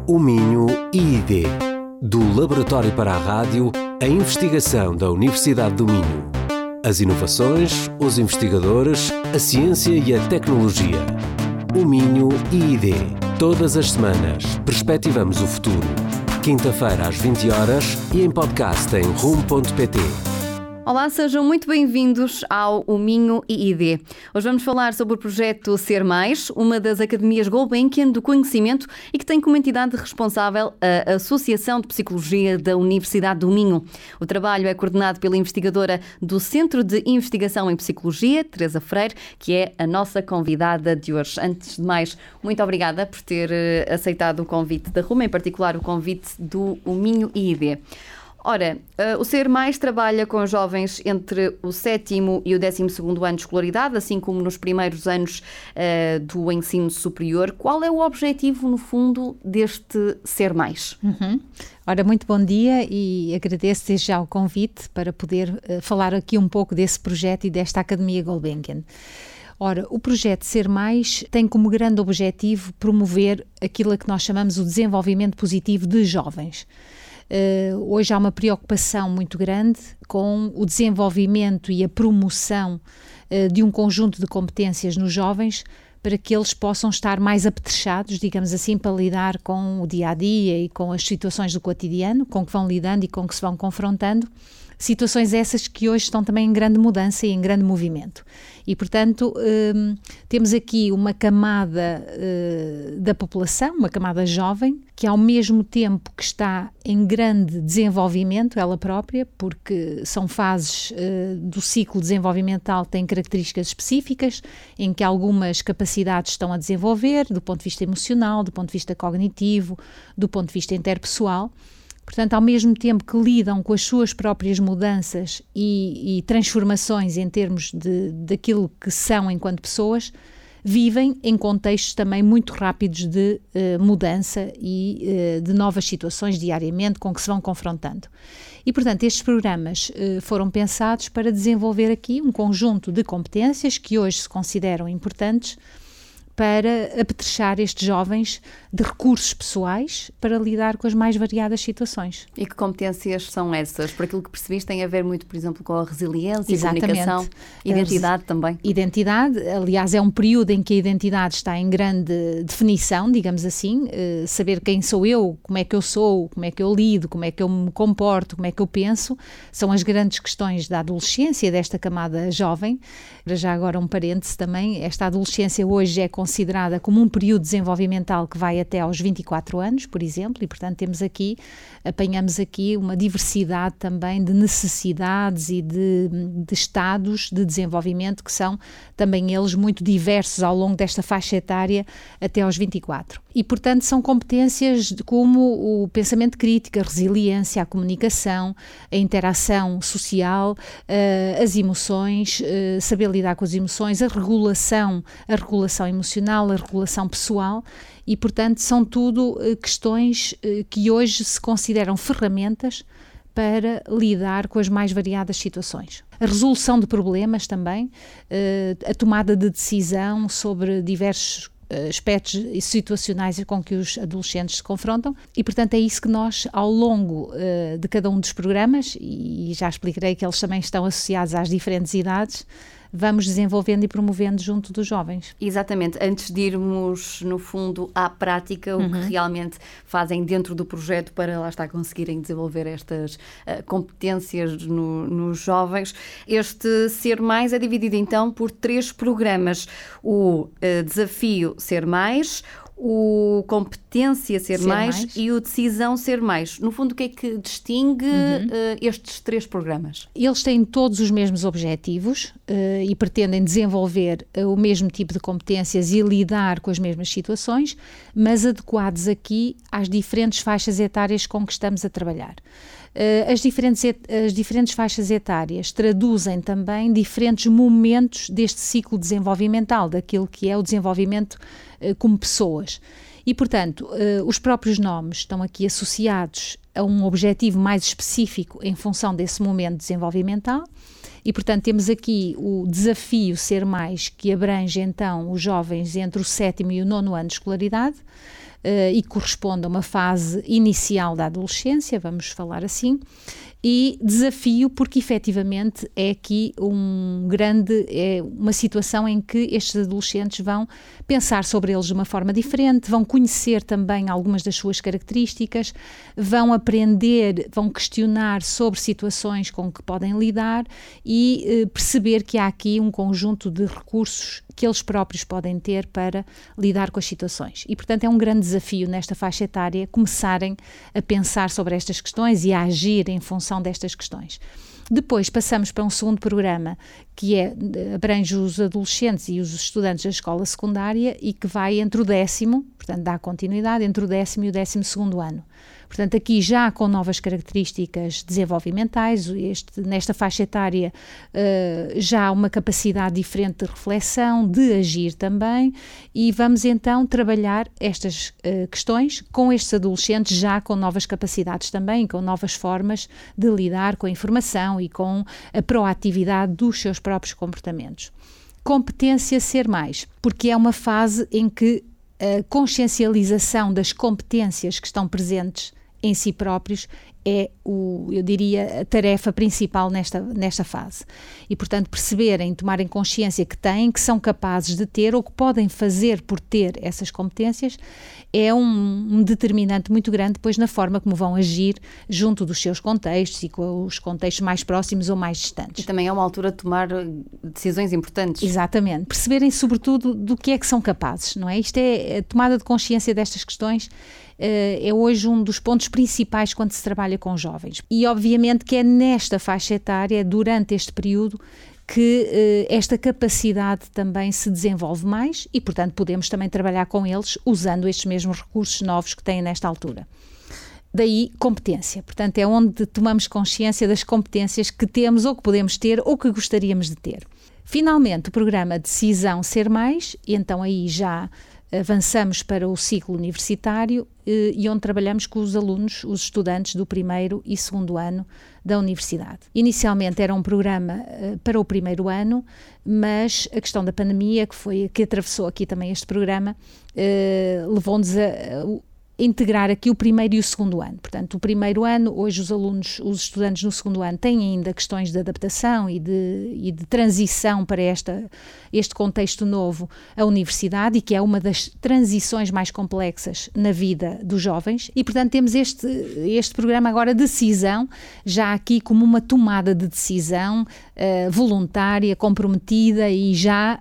O Minho IID. Do Laboratório para a Rádio, a investigação da Universidade do Minho. As inovações, os investigadores, a ciência e a tecnologia. O Minho IID. Todas as semanas, perspectivamos o futuro. Quinta-feira às 20 horas e em podcast em rum.pt. Olá, sejam muito bem-vindos ao O Minho IID. Hoje vamos falar sobre o projeto Ser Mais, uma das academias Gulbenkian do conhecimento e que tem como entidade responsável a Associação de Psicologia da Universidade do Minho. O trabalho é coordenado pela investigadora do Centro de Investigação em Psicologia, Teresa Freire, que é a nossa convidada de hoje. Antes de mais, muito obrigada por ter aceitado o convite da RUM, em particular o convite do O Minho IID. Ora, o Ser Mais trabalha com jovens entre o 7º e o 12º ano de escolaridade, assim como nos primeiros anos do ensino superior. Qual é o objetivo, no fundo, deste Ser Mais? Ora, muito bom dia e agradeço desde já o convite para poder falar aqui um pouco desse projeto e desta Academia Gulbenkian. Ora, o projeto Ser Mais tem como grande objetivo promover aquilo a que nós chamamos o desenvolvimento positivo de jovens. Hoje há uma preocupação muito grande com o desenvolvimento e a promoção de um conjunto de competências nos jovens para que eles possam estar mais apetrechados, digamos assim, para lidar com o dia-a-dia e com as situações do cotidiano, com que vão lidando e com que se vão confrontando. Situações essas que hoje estão também em grande mudança e em grande movimento. E, portanto, temos aqui uma camada da população, uma camada jovem, que ao mesmo tempo que está em grande desenvolvimento, ela própria, porque são fases do ciclo desenvolvimental que têm características específicas, em que algumas capacidades estão a desenvolver, do ponto de vista emocional, do ponto de vista cognitivo, do ponto de vista interpessoal. Portanto, ao mesmo tempo que lidam com as suas próprias mudanças e transformações em termos daquilo que são enquanto pessoas, vivem em contextos também muito rápidos de mudança e de novas situações diariamente com que se vão confrontando. E, portanto, estes programas foram pensados para desenvolver aqui um conjunto de competências que hoje se consideram importantes para apetrechar estes jovens de recursos pessoais para lidar com as mais variadas situações. E que competências são essas? Por aquilo que percebiste, tem a ver muito, por exemplo, com a resiliência, Exatamente. Comunicação, identidade também. Identidade, aliás, é um período em que a identidade está em grande definição, digamos assim, saber quem sou eu, como é que eu sou, como é que eu lido, como é que eu me comporto, como é que eu penso, são as grandes questões da adolescência, desta camada jovem. Já agora um parêntese também, esta adolescência hoje é considerada como um período desenvolvimental que vai até aos 24 anos, por exemplo, e portanto apanhamos aqui uma diversidade também de necessidades e de estados de desenvolvimento que são também eles muito diversos ao longo desta faixa etária até aos 24. E portanto são competências como o pensamento crítico, a resiliência, a comunicação, a interação social, as emoções, saber lidar com as emoções, a regulação emocional, a regulação pessoal e, portanto, são tudo questões que hoje se consideram ferramentas para lidar com as mais variadas situações. A resolução de problemas também, a tomada de decisão sobre diversos aspectos situacionais com que os adolescentes se confrontam e, portanto, é isso que nós, ao longo de cada um dos programas, e já explicarei que eles também estão associados às diferentes idades, vamos desenvolvendo e promovendo junto dos jovens. Exatamente. Antes de irmos, no fundo, à prática, o que realmente fazem dentro do projeto para, lá está, conseguirem desenvolver estas competências nos jovens. Este Ser Mais é dividido, então, por 3 programas. O Desafio Ser Mais, o Competência Ser mais e o Decisão Ser Mais. No fundo, o que é que distingue estes 3 programas? Eles têm todos os mesmos objetivos e pretendem desenvolver o mesmo tipo de competências e lidar com as mesmas situações, mas adequados aqui às diferentes faixas etárias com que estamos a trabalhar. As diferentes faixas etárias traduzem também diferentes momentos deste ciclo desenvolvimental, daquilo que é o desenvolvimento como pessoas. E, portanto, os próprios nomes estão aqui associados a um objetivo mais específico em função desse momento desenvolvimental. E, portanto, temos aqui o Desafio Ser Mais, que abrange, então, os jovens entre o 7º e o 9º ano de escolaridade. e corresponde a uma fase inicial da adolescência, vamos falar assim, e desafio porque efetivamente é aqui uma situação em que estes adolescentes vão pensar sobre eles de uma forma diferente, vão conhecer também algumas das suas características, vão aprender, vão questionar sobre situações com que podem lidar e perceber que há aqui um conjunto de recursos que eles próprios podem ter para lidar com as situações. E, portanto, é um grande desafio nesta faixa etária começarem a pensar sobre estas questões e a agir em função destas questões. Depois passamos para um segundo programa que abrange os adolescentes e os estudantes da escola secundária e que vai entre o 10º, portanto dá continuidade, entre o 10º e o 12º ano. Portanto, aqui já com novas características desenvolvimentais, nesta faixa etária já há uma capacidade diferente de reflexão, de agir também, e vamos então trabalhar estas questões com estes adolescentes já com novas capacidades também, com novas formas de lidar com a informação e com a proatividade dos seus próprios comportamentos. Competência ser mais, porque é uma fase em que a consciencialização das competências que estão presentes em si próprios é, eu diria, a tarefa principal nesta fase. E, portanto, perceberem, tomarem consciência que têm, que são capazes de ter ou que podem fazer por ter essas competências, é um determinante muito grande depois na forma como vão agir junto dos seus contextos e com os contextos mais próximos ou mais distantes. E também é uma altura de tomar decisões importantes. Exatamente. Perceberem, sobretudo, do que é que são capazes, não é? Isto é a tomada de consciência destas questões. É hoje um dos pontos principais quando se trabalha com jovens. E obviamente que é nesta faixa etária, durante este período, que esta capacidade também se desenvolve mais e, portanto, podemos também trabalhar com eles usando estes mesmos recursos novos que têm nesta altura. Daí, competência. Portanto, é onde tomamos consciência das competências que temos ou que podemos ter ou que gostaríamos de ter. Finalmente, o programa Decisão Ser Mais, e então aí já avançamos para o ciclo universitário e onde trabalhamos com os alunos, os estudantes do primeiro e segundo ano da universidade. Inicialmente era um programa para o primeiro ano, mas a questão da pandemia, que atravessou aqui também este programa, levou-nos a integrar aqui o primeiro e o segundo ano. Portanto, o primeiro ano, hoje os estudantes no segundo ano têm ainda questões de adaptação e de transição para este contexto novo, a universidade, e que é uma das transições mais complexas na vida dos jovens, e portanto temos este programa agora de decisão, já aqui como uma tomada de decisão voluntária, comprometida e já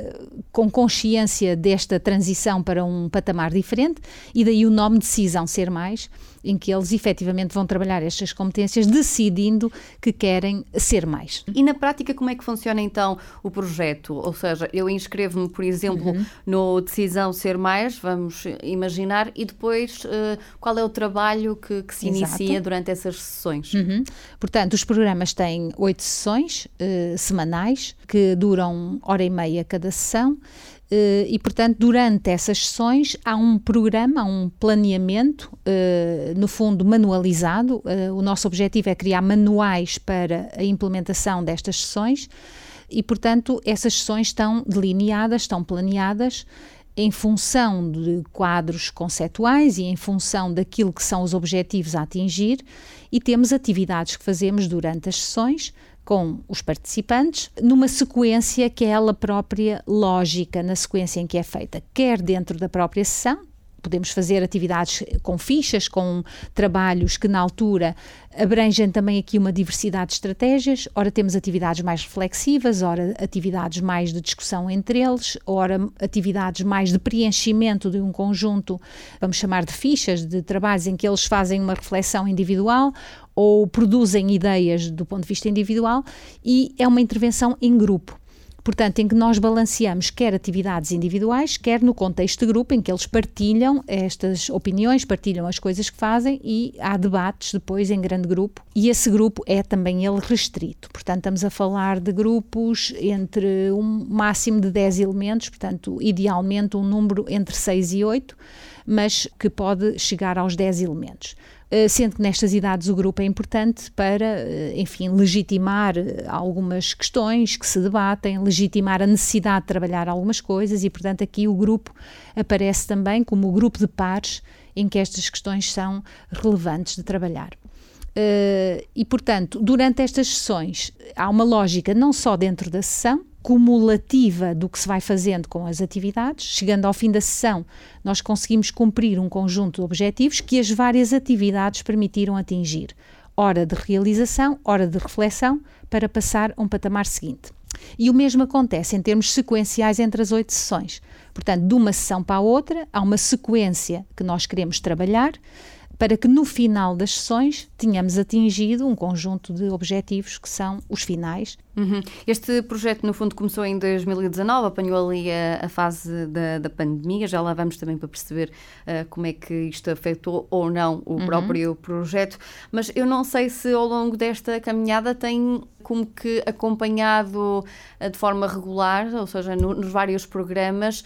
com consciência desta transição para um patamar diferente, e daí o nome Decisão Ser Mais, em que eles efetivamente vão trabalhar estas competências decidindo que querem ser mais. E na prática como é que funciona então o projeto? Ou seja, eu inscrevo-me, por exemplo, no Decisão Ser Mais, vamos imaginar, e depois qual é o trabalho que se inicia durante essas sessões? Portanto, os programas têm 8 sessões semanais, que duram 1h30 cada sessão. E, portanto, durante essas sessões há um programa, há um planeamento, no fundo manualizado. O nosso objetivo é criar manuais para a implementação destas sessões e, portanto, essas sessões estão delineadas, estão planeadas em função de quadros conceituais e em função daquilo que são os objetivos a atingir, e temos atividades que fazemos durante as sessões com os participantes, numa sequência que é ela própria lógica, na sequência em que é feita, quer dentro da própria sessão. Podemos fazer atividades com fichas, com trabalhos que na altura abrangem também aqui uma diversidade de estratégias. Ora temos atividades mais reflexivas, ora atividades mais de discussão entre eles, ora atividades mais de preenchimento de um conjunto, vamos chamar de fichas, de trabalhos em que eles fazem uma reflexão individual ou produzem ideias do ponto de vista individual, e é uma intervenção em grupo. Portanto, em que nós balanceamos quer atividades individuais, quer no contexto de grupo, em que eles partilham estas opiniões, partilham as coisas que fazem, e há debates depois em grande grupo, e esse grupo é também ele restrito. Portanto, estamos a falar de grupos entre um máximo de 10 elementos, portanto, idealmente um número entre 6 e 8, mas que pode chegar aos 10 elementos. sendo que nestas idades o grupo é importante para, enfim, legitimar algumas questões que se debatem, legitimar a necessidade de trabalhar algumas coisas e, portanto, aqui o grupo aparece também como o grupo de pares em que estas questões são relevantes de trabalhar. E, portanto, durante estas sessões há uma lógica não só dentro da sessão, cumulativa do que se vai fazendo com as atividades. Chegando ao fim da sessão, nós conseguimos cumprir um conjunto de objetivos que as várias atividades permitiram atingir. Hora de realização, hora de reflexão, para passar a um patamar seguinte. E o mesmo acontece em termos sequenciais entre as 8 sessões. Portanto, de uma sessão para a outra, há uma sequência que nós queremos trabalhar, para que no final das sessões tenhamos atingido um conjunto de objetivos que são os finais. Este projeto, no fundo, começou em 2019, apanhou ali a fase da pandemia, já lá vamos também para perceber como é que isto afetou ou não o próprio projeto, mas eu não sei se ao longo desta caminhada tem como que acompanhado de forma regular, ou seja, nos vários programas,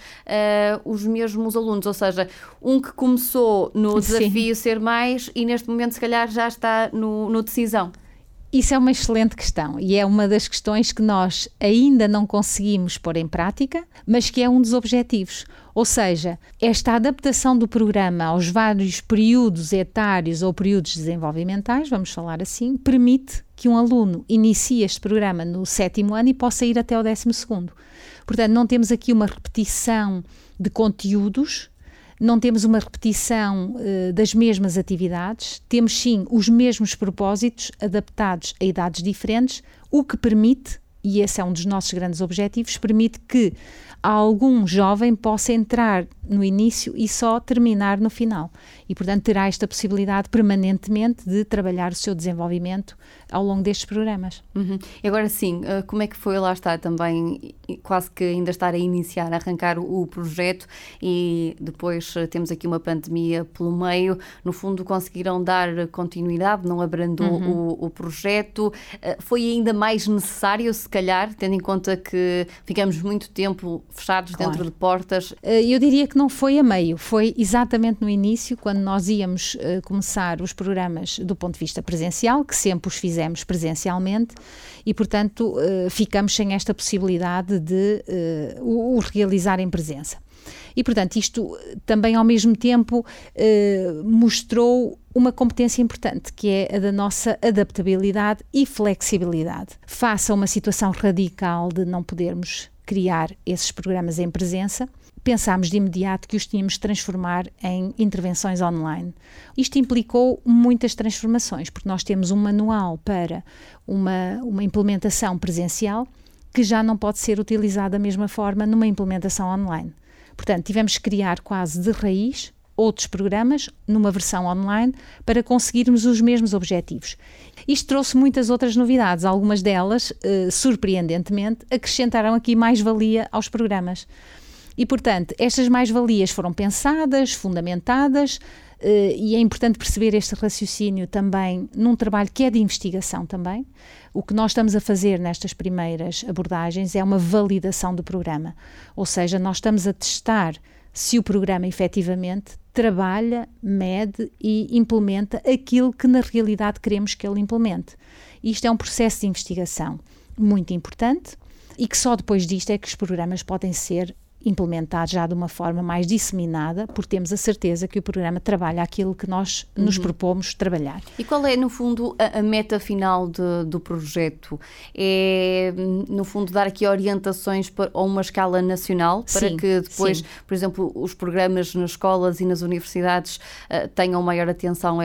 os mesmos alunos, ou seja, um que começou no desafio Ser Mais e neste momento se calhar já está no Decisão. Isso é uma excelente questão e é uma das questões que nós ainda não conseguimos pôr em prática, mas que é um dos objetivos. Ou seja, esta adaptação do programa aos vários períodos etários ou períodos desenvolvimentais, vamos falar assim, permite que um aluno inicie este programa no 7º ano e possa ir até o 12º. Portanto, não temos aqui uma repetição de conteúdos, não temos uma repetição das mesmas atividades, temos sim os mesmos propósitos adaptados a idades diferentes, o que permite, e esse é um dos nossos grandes objetivos, permite que algum jovem possa entrar no início e só terminar no final. E, portanto, terá esta possibilidade permanentemente de trabalhar o seu desenvolvimento ao longo destes programas. E agora sim, como é que foi, lá está também, quase que ainda estar a iniciar, a arrancar o projeto e depois temos aqui uma pandemia pelo meio, no fundo conseguiram dar continuidade, não abrandou o projeto, foi ainda mais necessário, se calhar, tendo em conta que ficamos muito tempo fechados dentro de portas? Eu diria que não foi a meio, foi exatamente no início, quando nós íamos começar os programas do ponto de vista presencial, que sempre os fizemos presencialmente, e portanto ficamos sem esta possibilidade de o realizar em presença. E portanto isto também ao mesmo tempo mostrou uma competência importante, que é a da nossa adaptabilidade e flexibilidade. Face a uma situação radical de não podermos criar esses programas em presença, pensámos de imediato que os tínhamos de transformar em intervenções online. Isto implicou muitas transformações, porque nós temos um manual para uma implementação presencial que já não pode ser utilizado da mesma forma numa implementação online. Portanto, tivemos que criar quase de raiz outros programas numa versão online para conseguirmos os mesmos objetivos. Isto trouxe muitas outras novidades, algumas delas, surpreendentemente, acrescentaram aqui mais-valia aos programas. E, portanto, estas mais-valias foram pensadas, fundamentadas, e é importante perceber este raciocínio também num trabalho que é de investigação também. O que nós estamos a fazer nestas primeiras abordagens é uma validação do programa, ou seja, nós estamos a testar se o programa efetivamente trabalha, mede e implementa aquilo que na realidade queremos que ele implemente. Isto é um processo de investigação muito importante e que só depois disto é que os programas podem ser implementados já de uma forma mais disseminada, porque temos a certeza que o programa trabalha aquilo que nós nos propomos trabalhar. E qual é, no fundo, a meta final do projeto? É, no fundo, dar aqui orientações a uma escala nacional, para que depois, por exemplo, os programas nas escolas e nas universidades tenham maior atenção a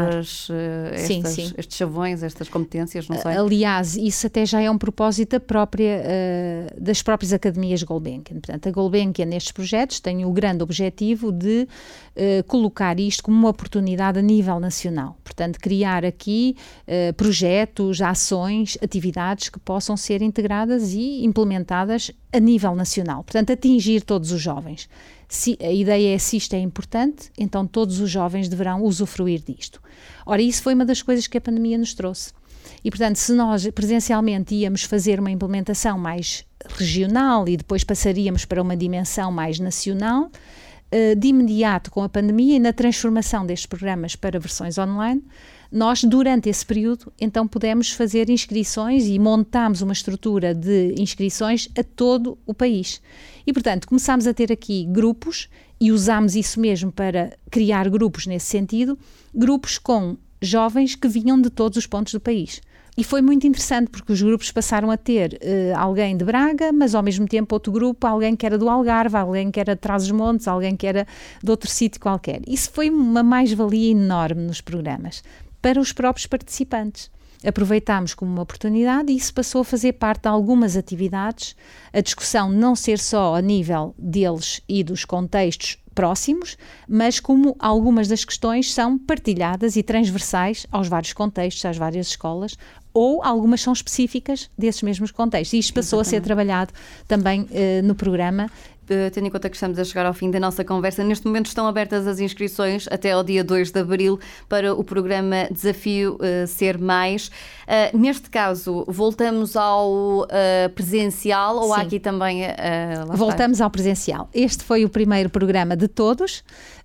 estes chavões, estas competências, não sei? Aliás, isso até já é um propósito das próprias academias Gulbenkian. Portanto, a Gulbenkian nestes projetos tem o grande objetivo de colocar isto como uma oportunidade a nível nacional. Portanto, criar aqui projetos, ações, atividades que possam ser integradas e implementadas a nível nacional. Portanto, atingir todos os jovens. A ideia é, se isto é importante, então todos os jovens deverão usufruir disto. Ora, isso foi uma das coisas que a pandemia nos trouxe. E, portanto, se nós presencialmente íamos fazer uma implementação mais regional e depois passaríamos para uma dimensão mais nacional, de imediato com a pandemia e na transformação destes programas para versões online, nós, durante esse período, então pudemos fazer inscrições e montámos uma estrutura de inscrições a todo o país. E, portanto, começámos a ter aqui grupos e usámos isso mesmo para criar grupos nesse sentido, grupos com jovens que vinham de todos os pontos do país. E foi muito interessante porque os grupos passaram a ter alguém de Braga, mas ao mesmo tempo outro grupo, alguém que era do Algarve, alguém que era de Trás-os-Montes, alguém que era de outro sítio qualquer. Isso foi uma mais-valia enorme nos programas para os próprios participantes. Aproveitámos como uma oportunidade e isso passou a fazer parte de algumas atividades, a discussão não ser só a nível deles e dos contextos próximos, mas como algumas das questões são partilhadas e transversais aos vários contextos, às várias escolas, ou algumas são específicas desses mesmos contextos. E isto passou a ser trabalhado também no programa. Tendo em conta que estamos a chegar ao fim da nossa conversa, neste momento estão abertas as inscrições até ao dia 2 de abril para o programa Desafio Ser Mais. Neste caso, voltamos ao presencial ou há aqui também... Voltamos ao presencial. Este foi o primeiro programa de todos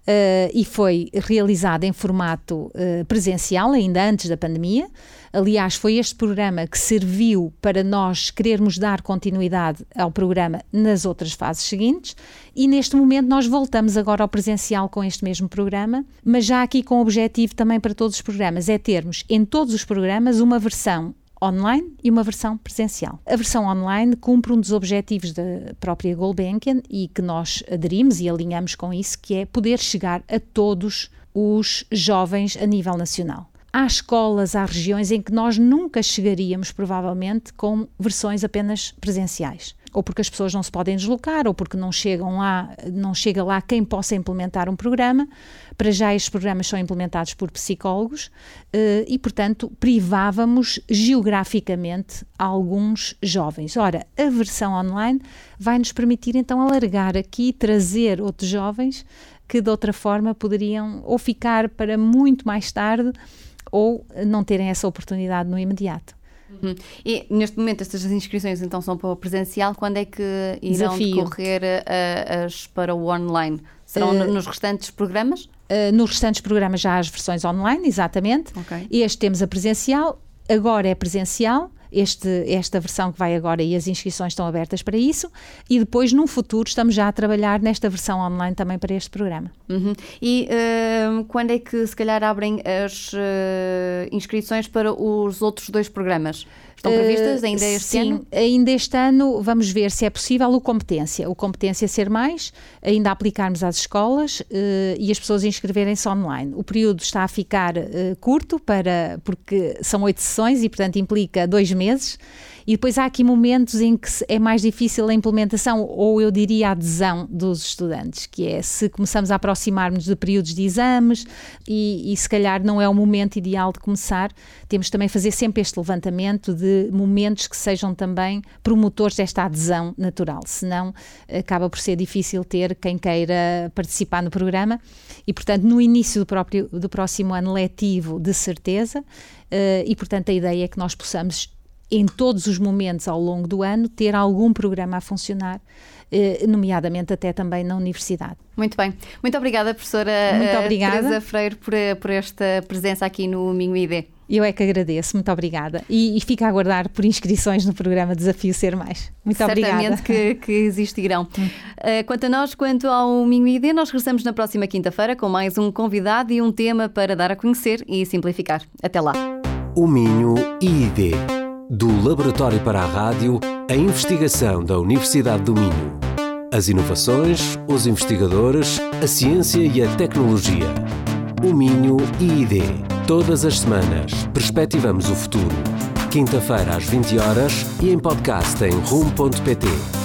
e foi realizado em formato presencial, ainda antes da pandemia. Aliás, foi este programa que serviu para nós querermos dar continuidade ao programa nas outras fases seguintes e neste momento nós voltamos agora ao presencial com este mesmo programa, mas já aqui com o objetivo também para todos os programas, é termos em todos os programas uma versão online e uma versão presencial. A versão online cumpre um dos objetivos da própria Gulbenkian e que nós aderimos e alinhamos com isso, que é poder chegar a todos os jovens a nível nacional. Há escolas, há regiões em que nós nunca chegaríamos, provavelmente, com versões apenas presenciais. Ou porque as pessoas não se podem deslocar, ou porque não chega lá quem possa implementar um programa. Para já estes programas são implementados por psicólogos e, portanto, privávamos geograficamente alguns jovens. Ora, a versão online vai nos permitir, então, alargar aqui, trazer outros jovens que, de outra forma, poderiam ou ficar para muito mais tarde ou não terem essa oportunidade no imediato. E neste momento estas inscrições então são para o presencial, quando é que irão decorrer as para o online? Serão nos restantes programas? Nos restantes programas já há as versões online, exatamente. Okay. Este temos a presencial, agora é presencial, esta versão que vai agora e as inscrições estão abertas para isso e depois num futuro estamos já a trabalhar nesta versão online também para este programa. E quando é que se calhar abrem as inscrições para os outros 2 programas? Estão previstas ainda este ano? Sim, ainda este ano vamos ver se é possível o Competência Ser Mais, ainda aplicarmos às escolas e as pessoas inscreverem-se online. O período está a ficar curto porque são 8 sessões e portanto implica 2 meses e depois há aqui momentos em que é mais difícil a implementação ou eu diria a adesão dos estudantes, que é se começamos a aproximar-nos de períodos de exames e se calhar não é o momento ideal de começar, temos também fazer sempre este levantamento de momentos que sejam também promotores desta adesão natural, senão acaba por ser difícil ter quem queira participar no programa e portanto no início do próximo ano letivo de certeza e portanto a ideia é que nós possamos em todos os momentos ao longo do ano, ter algum programa a funcionar, nomeadamente até também na universidade. Muito bem. Muito obrigada, professora Teresa Freire, por esta presença aqui no Minho ID. Eu é que agradeço, muito obrigada. E fico a aguardar por inscrições no programa Desafio Ser Mais. Muito obrigada. Certamente que existirão. Quanto a nós, quanto ao Minho ID, nós regressamos na próxima quinta-feira com mais um convidado e um tema para dar a conhecer e simplificar. Até lá. O Minho ID. Do Laboratório para a Rádio, a investigação da Universidade do Minho. As inovações, os investigadores, a ciência e a tecnologia. O Minho ID. Todas as semanas, perspectivamos o futuro. Quinta-feira às 20 horas e em podcast em rum.pt.